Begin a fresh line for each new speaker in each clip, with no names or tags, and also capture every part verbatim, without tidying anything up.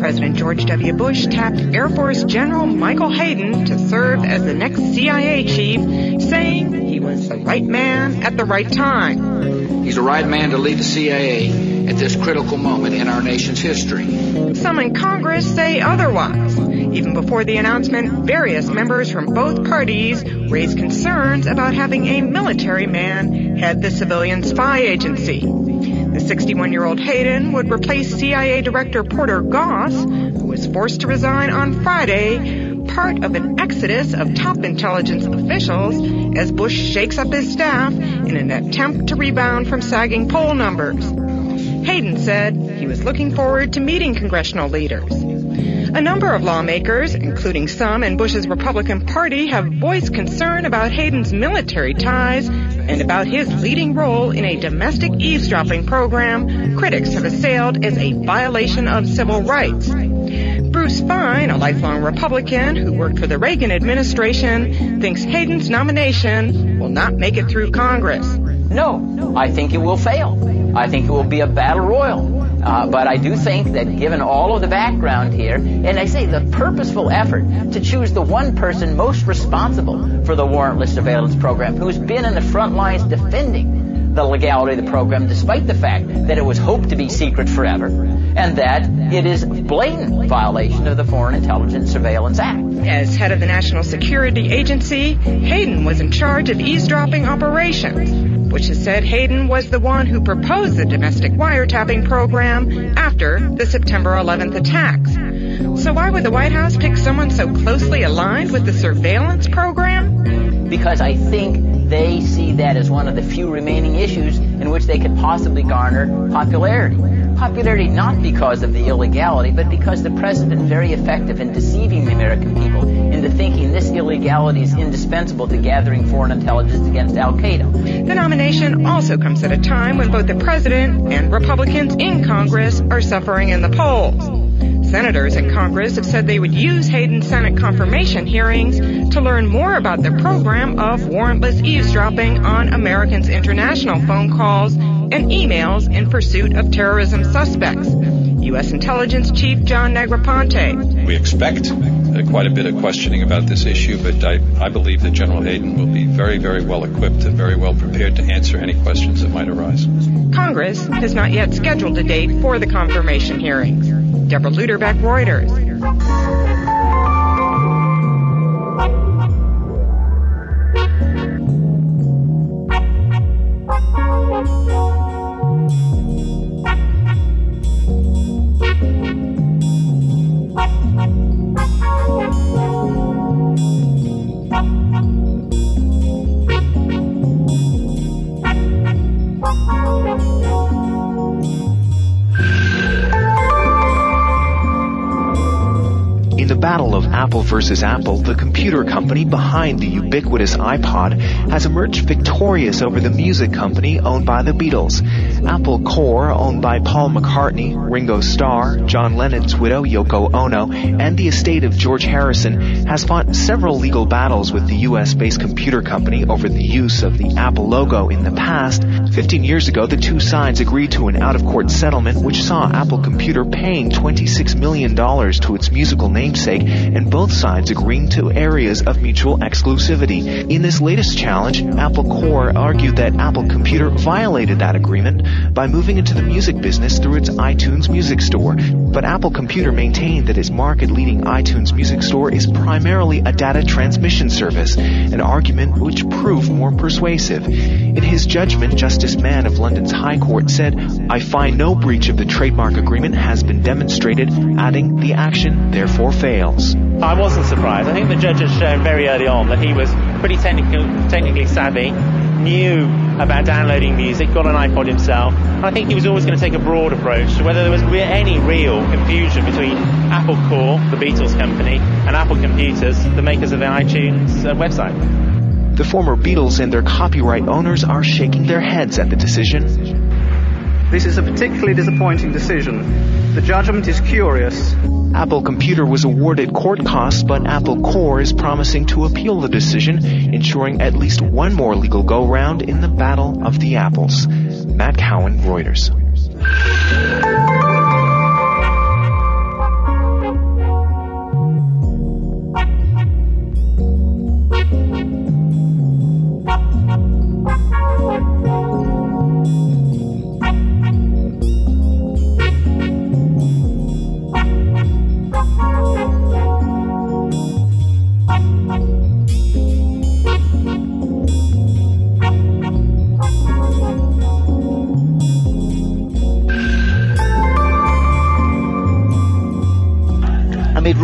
President George W. Bush tapped Air Force General Michael Hayden to serve as the next C I A chief, saying he was the right man at the right time.
He's the right man to lead the C I A at this critical moment in our nation's history.
Some in Congress say otherwise. Even before the announcement, various members from both parties raised concerns about having a military man head the civilian spy agency. The sixty-one-year-old Hayden would replace C I A Director Porter Goss, who was forced to resign on Friday, part of an exodus of top intelligence officials as Bush shakes up his staff in an attempt to rebound from sagging poll numbers. Hayden said he was looking forward to meeting congressional leaders. A number of lawmakers, including some in Bush's Republican Party, have voiced concern about Hayden's military ties and about his leading role in a domestic eavesdropping program critics have assailed as a violation of civil rights. Bruce Fein, a lifelong Republican who worked for the Reagan administration, thinks Hayden's nomination will not make it through Congress.
No, I think it will fail. I think it will be a battle royal. Uh, but I do think that given all of the background here, and I say the purposeful effort to choose the one person most responsible for the warrantless surveillance program, who's been in the front lines defending the legality of the program, despite the fact that it was hoped to be secret forever, and that it is a blatant violation of the Foreign Intelligence Surveillance Act.
As head of the National Security Agency, Hayden was in charge of eavesdropping operations. Bush has said Hayden was the one who proposed the domestic wiretapping program after the September eleventh attacks. So why would the White House pick someone so closely aligned with the surveillance program?
Because I think they see that as one of the few remaining issues in which they could possibly garner popularity. Popularity not because of the illegality, but because the president is very effective in deceiving the American people into thinking this illegality is indispensable to gathering foreign intelligence against al-Qaeda.
The nomination also comes at a time when both the president and Republicans in Congress are suffering in the polls. Senators in Congress have said they would use Hayden's Senate confirmation hearings to learn more about the program of warrantless eavesdropping on Americans' international phone calls and emails in pursuit of terrorism suspects. U S Intelligence Chief John Negroponte.
We expect uh, quite a bit of questioning about this issue, but I, I believe that General Hayden will be very, very well equipped and very well prepared to answer any questions that might arise.
Congress has not yet scheduled a date for the confirmation hearings. Deborah Luderbeck, Reuters.
In the battle of Apple versus Apple, the computer company behind the ubiquitous iPod has emerged victorious over the music company owned by the Beatles. Apple Corps, owned by Paul McCartney, Ringo Starr, John Lennon's widow Yoko Ono, and the estate of George Harrison, has fought several legal battles with the U S-based computer company over the use of the Apple logo in the past. Fifteen years ago, the two sides agreed to an out-of-court settlement which saw Apple Computer paying twenty-six million dollars to its musical namesake, and both sides agreeing to areas of mutual exclusivity. In this latest challenge, Apple Corps argued that Apple Computer violated that agreement by moving into the music business through its iTunes Music Store. But Apple Computer maintained that its market-leading iTunes Music Store is primarily a data transmission service, an argument which proved more persuasive. In his judgment, Justice Mann of London's High Court said, "I find no breach of the trademark agreement has been demonstrated," adding, "The action therefore fails."
I wasn't surprised. I think the judge had shown very early on that he was pretty technical, technically savvy, knew about downloading music, got an iPod himself. I think he was always going to take a broad approach to whether there was re- any real confusion between Apple Corps, the Beatles company, and Apple Computers, the makers of the iTunes uh, website.
The former Beatles and their copyright owners are shaking their heads at the decision.
This is a particularly disappointing decision. The judgment is curious.
Apple Computer was awarded court costs, but Apple Corps is promising to appeal the decision, ensuring at least one more legal go-round in the battle of the apples. Matt Cowan, Reuters.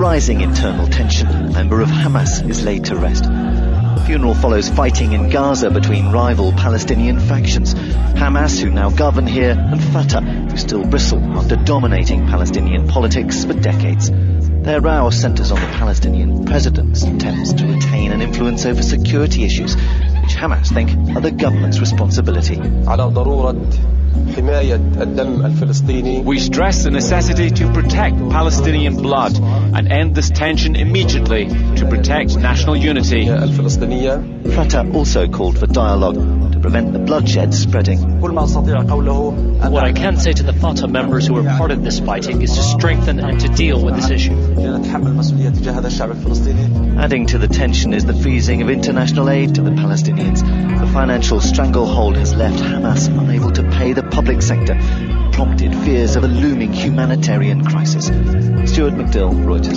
rising internal tension. A member of Hamas is laid to rest. The funeral follows fighting in Gaza between rival Palestinian factions. Hamas, who now govern here, and Fatah, who still bristle after dominating Palestinian politics for decades. Their row centres on the Palestinian president's attempts to retain an influence over security issues, which Hamas think are the government's responsibility.
We stress the necessity to protect Palestinian blood and end this tension immediately to protect national unity.
Fatah also called for dialogue to prevent the bloodshed spreading.
What I can say to the Fatah members who are part of this fighting is to strengthen and to deal with this issue.
Adding to the tension is the freezing of international aid to the Palestinians. The financial stranglehold has left Hamas unable to pay the public sector, prompted fears of a looming humanitarian crisis. Stuart McDill, Reuters.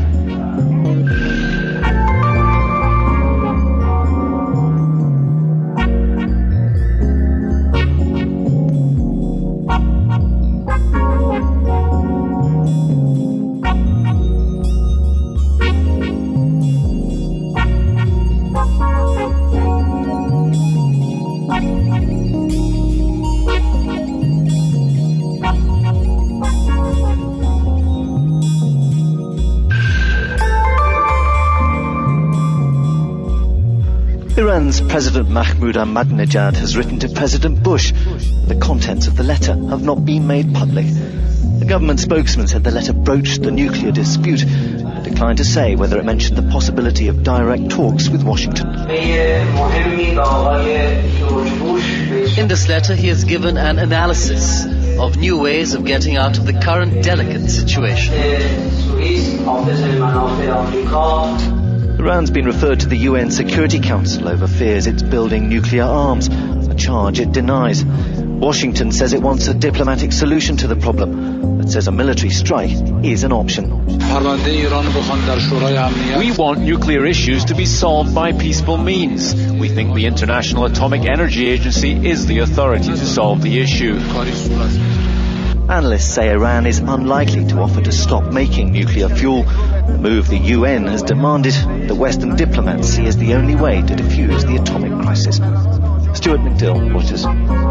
Iran's President Mahmoud Ahmadinejad has written to President Bush. The contents of the letter have not been made public. The government spokesman said the letter broached the nuclear dispute, but declined to say whether it mentioned the possibility of direct talks with Washington.
In this letter, he has given an analysis of new ways of getting out of the current delicate situation.
Iran's been referred to the U N Security Council over fears it's building nuclear arms, a charge it denies. Washington says it wants a diplomatic solution to the problem, but says a military strike is an option.
We want nuclear issues to be solved by peaceful means. We think the International Atomic Energy Agency is the authority to solve the issue.
Analysts say Iran is unlikely to offer to stop making nuclear fuel, a move the U N has demanded that Western diplomats see as the only way to defuse the atomic crisis. Stuart McDill, Reuters.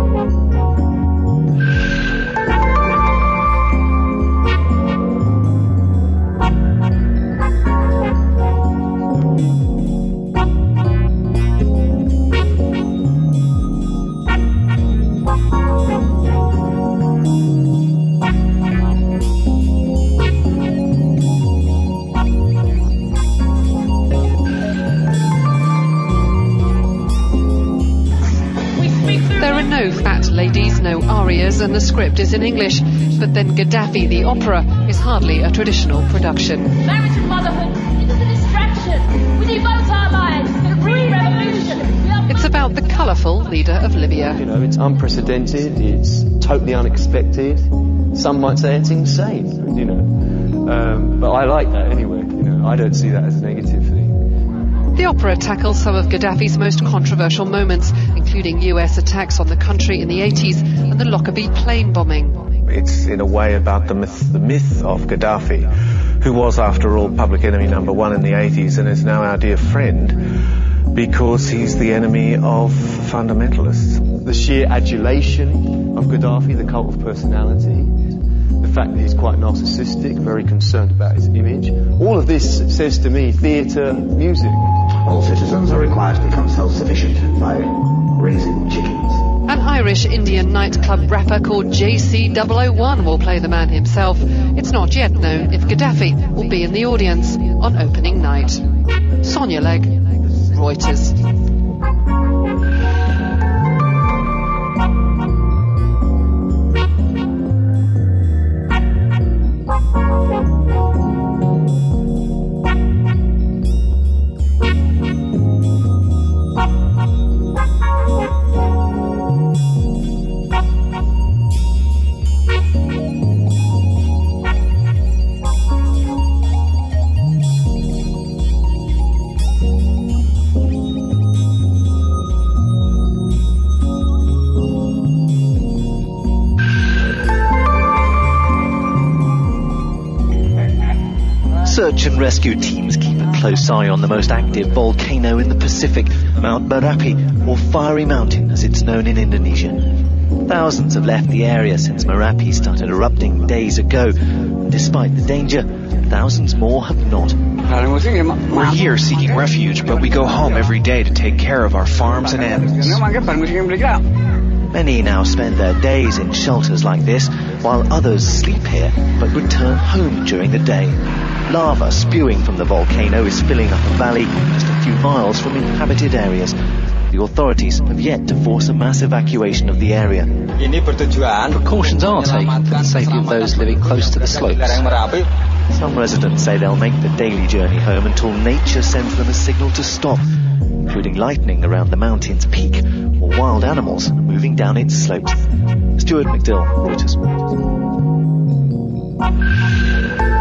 No fat ladies, no arias, and the script is in English. But then Gaddafi, the opera, is hardly a traditional production.
Marriage and motherhood, it is a distraction. We devote our lives to the free revolution.
It's about the colourful leader of Libya.
You know, it's unprecedented, it's totally unexpected. Some might say it's insane, you know. Um, but I like that anyway, you know. I don't see that as a negative thing.
The opera tackles some of Gaddafi's most controversial moments, including U S attacks on the country in the eighties and the Lockerbie plane bombing.
It's in a way about the myth, the myth of Gaddafi, who was, after all, public enemy number one in the eighties and is now our dear friend because he's the enemy of fundamentalists.
The sheer adulation of Gaddafi, the cult of personality, the fact that he's quite narcissistic, very concerned about his image. All of this says to me theatre, music.
All citizens are required to become self-sufficient by raising chickens.
An Irish-Indian nightclub rapper called J C double oh one will play the man himself. It's not yet known if Gaddafi will be in the audience on opening night. Sonia Legg, Reuters.
Search and rescue teams keep a close eye on the most active volcano in the Pacific, Mount Merapi, or Fiery Mountain as it's known in Indonesia. Thousands have left the area since Merapi started erupting days ago. And despite the danger, thousands more have not.
We're here seeking refuge, but we go home every day to take care of our farms and animals.
Many now spend their days in shelters like this, while others sleep here but return home during the day. Lava spewing from the volcano is filling up a valley just a few miles from inhabited areas. The authorities have yet to force a mass evacuation of the area.
Precautions are taken for the safety of those living close to the slopes.
Some residents say they'll make the daily journey home until nature sends them a signal to stop, including lightning around the mountain's peak or wild animals moving down its slopes. Stuart McDill, Reuters.